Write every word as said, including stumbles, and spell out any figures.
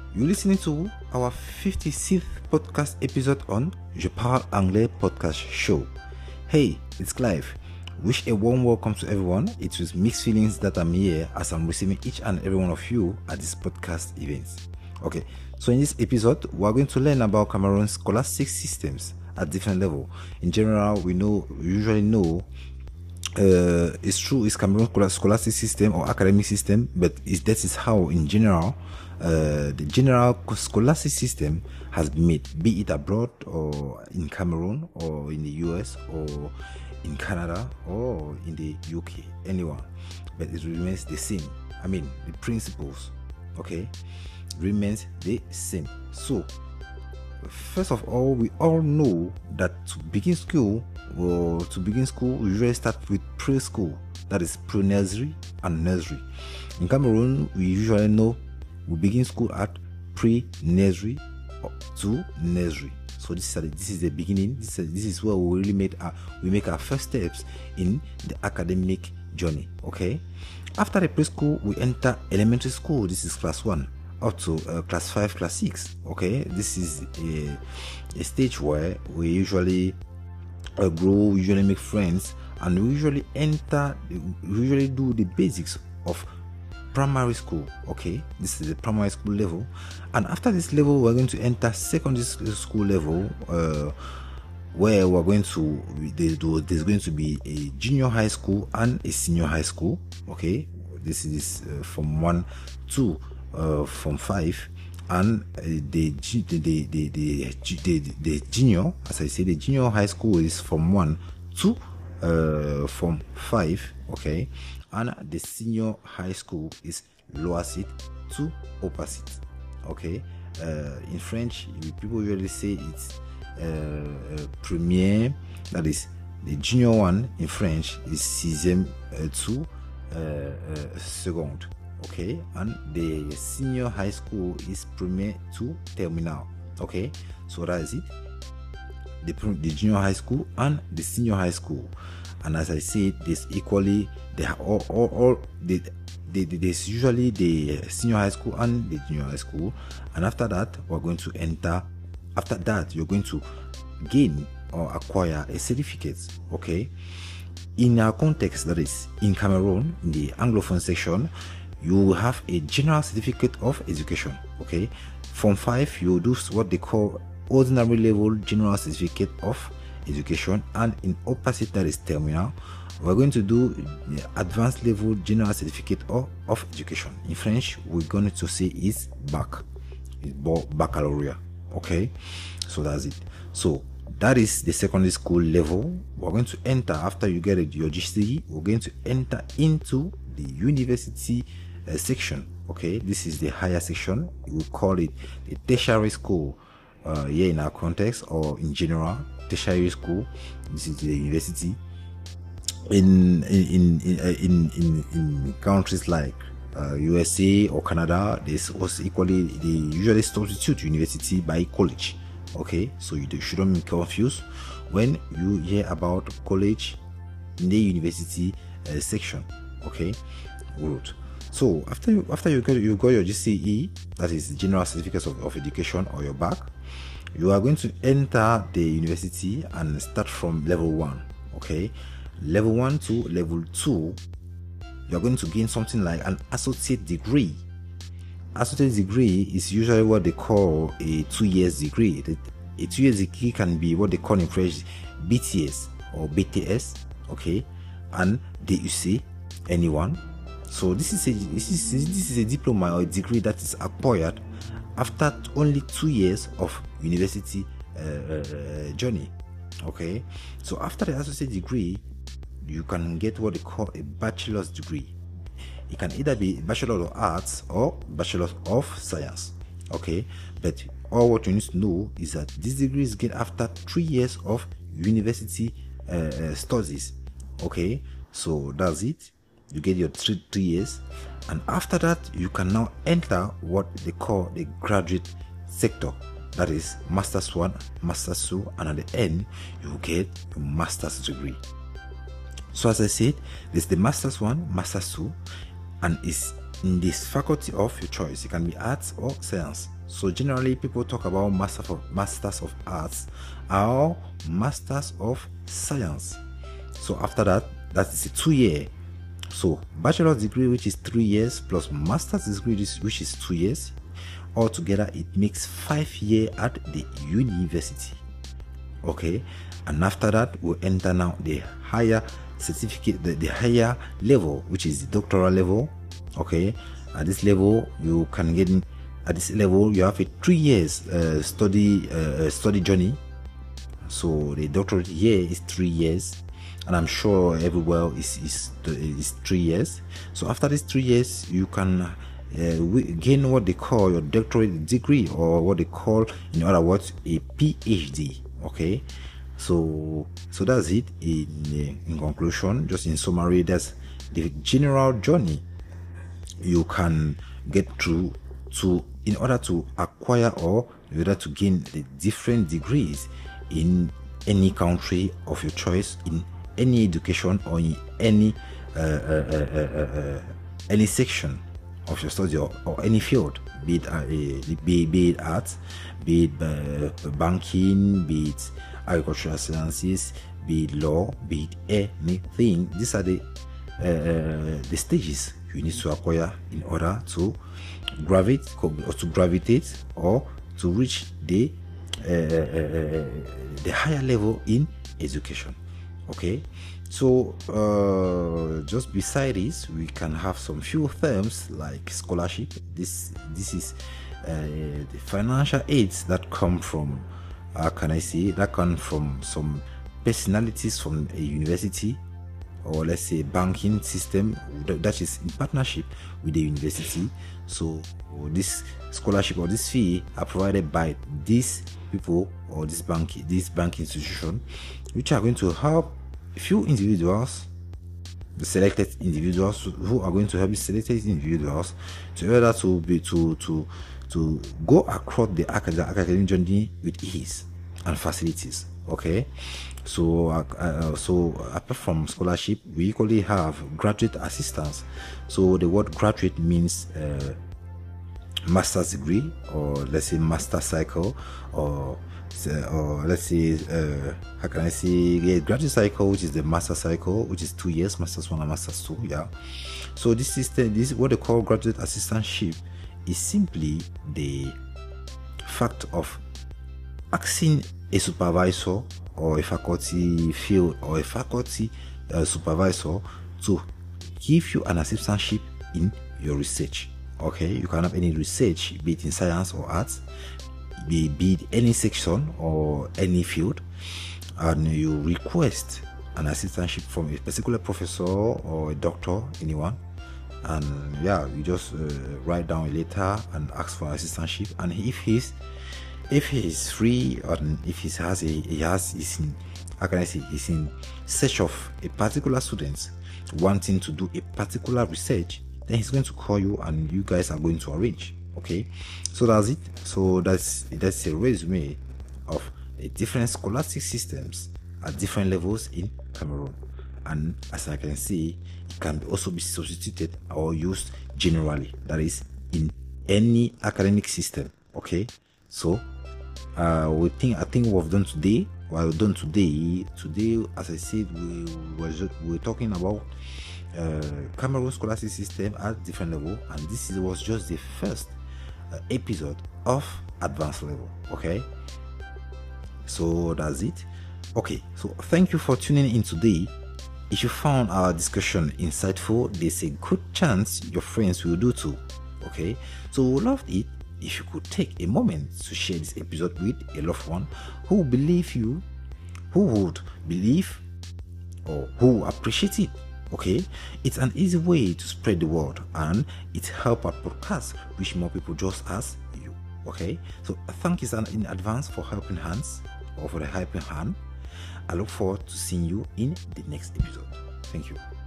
You're listening to our fifty-sixth podcast episode on Je Parle Anglais podcast show. Hey, it's Clive. Wish a warm welcome to everyone. It's with mixed feelings that I'm here as I'm receiving each and every one of you at this podcast event. Okay, so in this episode, we're going to learn about Cameroon's scholastic systems at different levels. In general, we know, we usually know uh, it's true, it's Cameroon's scholastic system or academic system, but it's, that is how, in general, uh, the general scholastic system has been made, be it abroad or in Cameroon or in the U S or in Canada or in the U K, anyone, but it remains the same. I mean, the principles, okay, remains the same. So, first of all, we all know that to begin school, or to begin school, we usually start with preschool, that is pre-nursery and nursery. In Cameroon, we usually know we begin school at pre-nursery to nursery. So this is this is the beginning. This is, this is where we really made our, we make our first steps in the academic journey. Okay. After the preschool, we enter elementary school. This is class one up to uh, class five, class six. Okay. This is a, a stage where we usually uh, grow, we usually make friends, and we usually enter. We usually do the basics of primary school. Okay, this is the primary school level, and after this level we're going to enter secondary school level, uh, where we're going to there's going to be a junior high school and a senior high school. Okay, this is uh, from one to uh, from five, and uh, the, the, the, the, the, the, the junior, as I say, the junior high school is from one to uh, from five. Okay, and the senior high school is lower seat to upper seat. Okay, uh, in French, people usually say it's uh, uh, première, that is the junior one in French is sixième uh, to uh, uh, seconde. Okay, and the senior high school is première to terminal. Okay, so that is it. The, the junior high school and the senior high school, and as I said, this equally they are all, all, all they, they, they, there's usually the senior high school and the junior high school, and after that we're going to enter. After that, you're going to gain or acquire a certificate. Okay, in our context, that is in Cameroon, in the Anglophone section, you will have a general certificate of education. Okay, from five you do what they call ordinary level general certificate of education, and in opposite, that is terminal, we're going to do the advanced level general certificate of, of education. In French, we're going to say is bac, is baccalaureate. Okay, so that's it. So that is the secondary school level. We're going to enter after you get your G C E. We're going to enter into the university uh, section. Okay, this is the higher section. We call it the tertiary school. Uh, here in our context, or in general, tertiary school. This is the university. In in in in in, in countries like uh, U S A or Canada, this was equally, they usually substitute university by college. Okay, so you shouldn't be confused when you hear about college in the university uh, section. Okay, good. So after you after you got you got your G C E, that is General Certificate of, of Education, or your bac, you are going to enter the university and start from level one. Okay, level one to level two, you are going to gain something like an associate degree. Associate degree is usually what they call a two years degree. A two years degree can be what they call in French B T S or B T S. Okay, and D U C, anyone. So this is a this is this is a diploma or a degree that is acquired after only two years of university uh, uh, journey. Okay, so after the associate degree, you can get what they call a bachelor's degree. It can either be Bachelor of Arts or Bachelor of Science. Okay, but all what you need to know is that this degree is get after three years of university uh, uh, studies. Okay, so that's it. You get your three, three years, and after that you can now enter what they call the graduate sector. That is Masters one, Masters two, and at the end you get your master's degree. So as I said, there's the Masters one, Masters two, and it's in this faculty of your choice. It can be arts or science. So generally people talk about master of, masters of arts or masters of science. So after that, that is a two year. So bachelor's degree, which is three years, plus master's degree, which is two years. Altogether it makes five years at the university. Okay, and after that we'll enter now the higher certificate, the, the higher level, which is the doctoral level. Okay, at this level you can get in, at this level you have a three years uh, study uh, study journey. So the doctorate year is three years, and I'm sure everywhere is is is three years. So after these three years you can uh, gain what they call your doctorate degree, or what they call, in other words, a PhD. Okay, so so that's it. In in conclusion, just in summary, that's the general journey you can get through to in order to acquire or in order to gain the different degrees in any country of your choice, in any education, or in any uh, uh, uh, uh, uh, any section of your study, or, or any field, be it uh, be, be it arts, be it uh, banking, be it agricultural sciences, be it law, be it anything. These are the uh, uh, the stages you need to acquire in order to gravitate or to gravitate or to reach the uh, uh, the higher level in education. Okay, so uh, just beside this, we can have some few terms like scholarship. This this is uh, the financial aids that come from, how can I say, that come from some personalities from a university, or let's say banking system that is in partnership with the university. So this scholarship or this fee are provided by these people or this bank this bank institution, which are going to help few individuals, the selected individuals who are going to help the selected individuals to order to be to to to go across the academic journey with ease and facilities. Okay, so uh, so apart from scholarship, we equally have graduate assistance. So the word graduate means uh, master's degree, or let's say master cycle, or or let's say uh, how can I say, yeah, graduate cycle, which is the master cycle, which is two years, masters one and masters two. Yeah, so this system, this is what they call graduate assistantship, is simply the fact of asking a supervisor or a faculty field or a faculty uh, supervisor to give you an assistantship in your research. Okay, you can have any research, be it in science or arts, be, be it any section or any field, and you request an assistantship from a particular professor or a doctor, anyone, and yeah, you just uh, write down a letter and ask for an assistantship. And if he's if he is free, or if he has a he has is in how can I say is in search of a particular student wanting to do a particular research, then he's going to call you and you guys are going to arrange. Okay, so that's it. So that's that's a resume of a different scholastic systems at different levels in Cameroon. And as I can see, it can also be substituted or used generally, that is in any academic system. Okay, so uh we think I think we've done today what we've done today today as I said, we were we we're talking about uh Cameroon scholastic system at different level, and this is, was just the first uh, episode of advanced level. Okay, so that's it. Okay, so thank you for tuning in today. If you found our discussion insightful, there's a good chance your friends will do too. Okay, so we loved it if you could take a moment to share this episode with a loved one who believe you, who would believe or who appreciate it. Okay, it's an easy way to spread the word, and it help our podcast reach more people just as you. Okay, so thank you in advance for helping hands or for the helping hand. I look forward to seeing you in the next episode. Thank you.